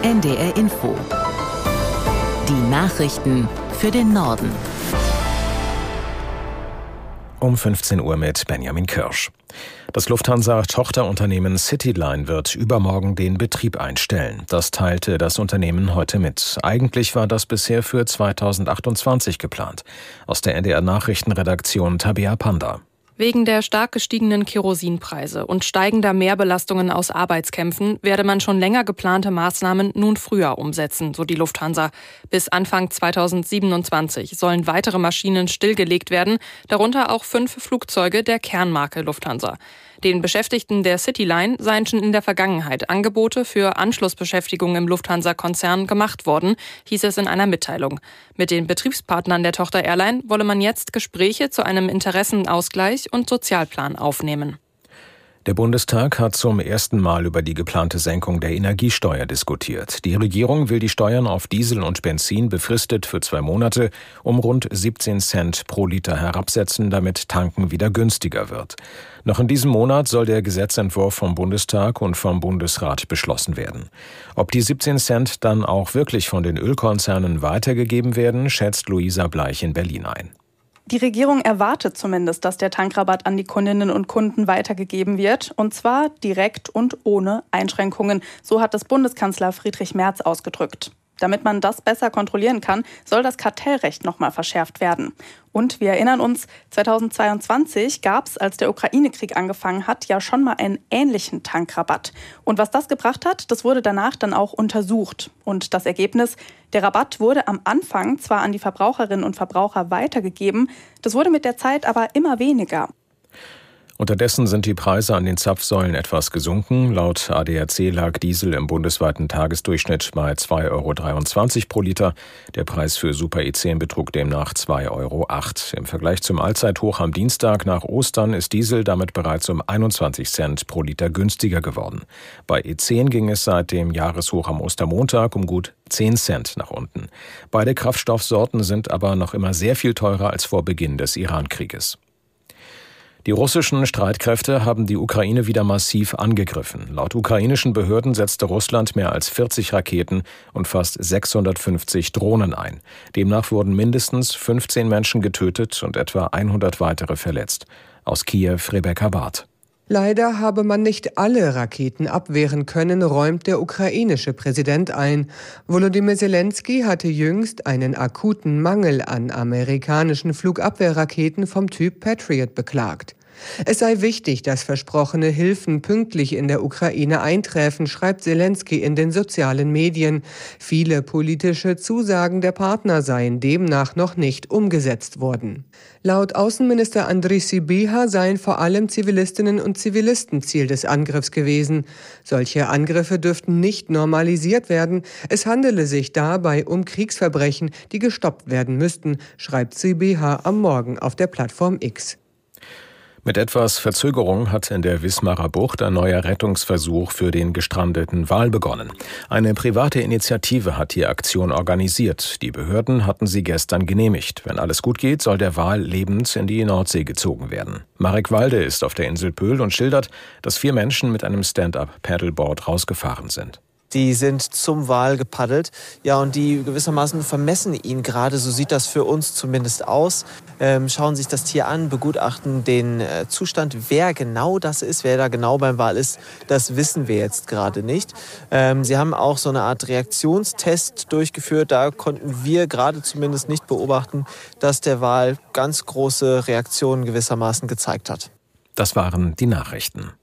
NDR Info. Die Nachrichten für den Norden. Um 15 Uhr mit Benjamin Kirsch. Das Lufthansa-Tochterunternehmen Cityline wird übermorgen den Betrieb einstellen. Das teilte das Unternehmen heute mit. Eigentlich war das bisher für 2028 geplant. Aus der NDR-Nachrichtenredaktion Tabea Panda. Wegen der stark gestiegenen Kerosinpreise und steigender Mehrbelastungen aus Arbeitskämpfen werde man schon länger geplante Maßnahmen nun früher umsetzen, so die Lufthansa. Bis Anfang 2027 sollen weitere Maschinen stillgelegt werden, darunter auch 5 Flugzeuge der Kernmarke Lufthansa. Den Beschäftigten der Cityline seien schon in der Vergangenheit Angebote für Anschlussbeschäftigung im Lufthansa-Konzern gemacht worden, hieß es in einer Mitteilung. Mit den Betriebspartnern der Tochter-Airline wolle man jetzt Gespräche zu einem Interessenausgleich und Sozialplan aufnehmen. Der Bundestag hat zum ersten Mal über die geplante Senkung der Energiesteuer diskutiert. Die Regierung will die Steuern auf Diesel und Benzin befristet für 2 Monate um rund 17 Cent pro Liter herabsetzen, damit Tanken wieder günstiger wird. Noch in diesem Monat soll der Gesetzentwurf vom Bundestag und vom Bundesrat beschlossen werden. Ob die 17 Cent dann auch wirklich von den Ölkonzernen weitergegeben werden, schätzt Luisa Bleich in Berlin ein. Die Regierung erwartet zumindest, dass der Tankrabatt an die Kundinnen und Kunden weitergegeben wird, und zwar direkt und ohne Einschränkungen. So hat es Bundeskanzler Friedrich Merz ausgedrückt. Damit man das besser kontrollieren kann, soll das Kartellrecht nochmal verschärft werden. Und wir erinnern uns, 2022 gab es, als der Ukraine-Krieg angefangen hat, ja schon mal einen ähnlichen Tankrabatt. Und was das gebracht hat, das wurde danach dann auch untersucht. Und das Ergebnis: Der Rabatt wurde am Anfang zwar an die Verbraucherinnen und Verbraucher weitergegeben, das wurde mit der Zeit aber immer weniger. Unterdessen sind die Preise an den Zapfsäulen etwas gesunken. Laut ADAC lag Diesel im bundesweiten Tagesdurchschnitt bei 2,23 € pro Liter. Der Preis für Super E10 betrug demnach 2,08 €. Im Vergleich zum Allzeithoch am Dienstag nach Ostern ist Diesel damit bereits um 21 Cent pro Liter günstiger geworden. Bei E10 ging es seit dem Jahreshoch am Ostermontag um gut 10 Cent nach unten. Beide Kraftstoffsorten sind aber noch immer sehr viel teurer als vor Beginn des Iran-Krieges. Die russischen Streitkräfte haben die Ukraine wieder massiv angegriffen. Laut ukrainischen Behörden setzte Russland mehr als 40 Raketen und fast 650 Drohnen ein. Demnach wurden mindestens 15 Menschen getötet und etwa 100 weitere verletzt. Aus Kiew Rebecca Barth. Leider habe man nicht alle Raketen abwehren können, räumt der ukrainische Präsident ein. Volodymyr Zelensky hatte jüngst einen akuten Mangel an amerikanischen Flugabwehrraketen vom Typ Patriot beklagt. Es sei wichtig, dass versprochene Hilfen pünktlich in der Ukraine einträfen, schreibt Zelensky in den sozialen Medien. Viele politische Zusagen der Partner seien demnach noch nicht umgesetzt worden. Laut Außenminister Andriy Sybiha seien vor allem Zivilistinnen und Zivilisten Ziel des Angriffs gewesen. Solche Angriffe dürften nicht normalisiert werden. Es handele sich dabei um Kriegsverbrechen, die gestoppt werden müssten, schreibt Sybiha am Morgen auf der Plattform X. Mit etwas Verzögerung hat in der Wismarer Bucht ein neuer Rettungsversuch für den gestrandeten Wal begonnen. Eine private Initiative hat die Aktion organisiert. Die Behörden hatten sie gestern genehmigt. Wenn alles gut geht, soll der Wal lebend in die Nordsee gezogen werden. Marek Walde ist auf der Insel Pöhl und schildert, dass 4 Menschen mit einem Stand-up-Paddleboard rausgefahren sind. Die sind zum Wal gepaddelt, ja, und die gewissermaßen vermessen ihn gerade, so sieht das für uns zumindest aus. Schauen sich das Tier an, begutachten den Zustand. Wer genau das ist, wer da genau beim Wal ist, das wissen wir jetzt gerade nicht. Sie haben auch so eine Art Reaktionstest durchgeführt, da konnten wir gerade zumindest nicht beobachten, dass der Wal ganz große Reaktionen gewissermaßen gezeigt hat. Das waren die Nachrichten.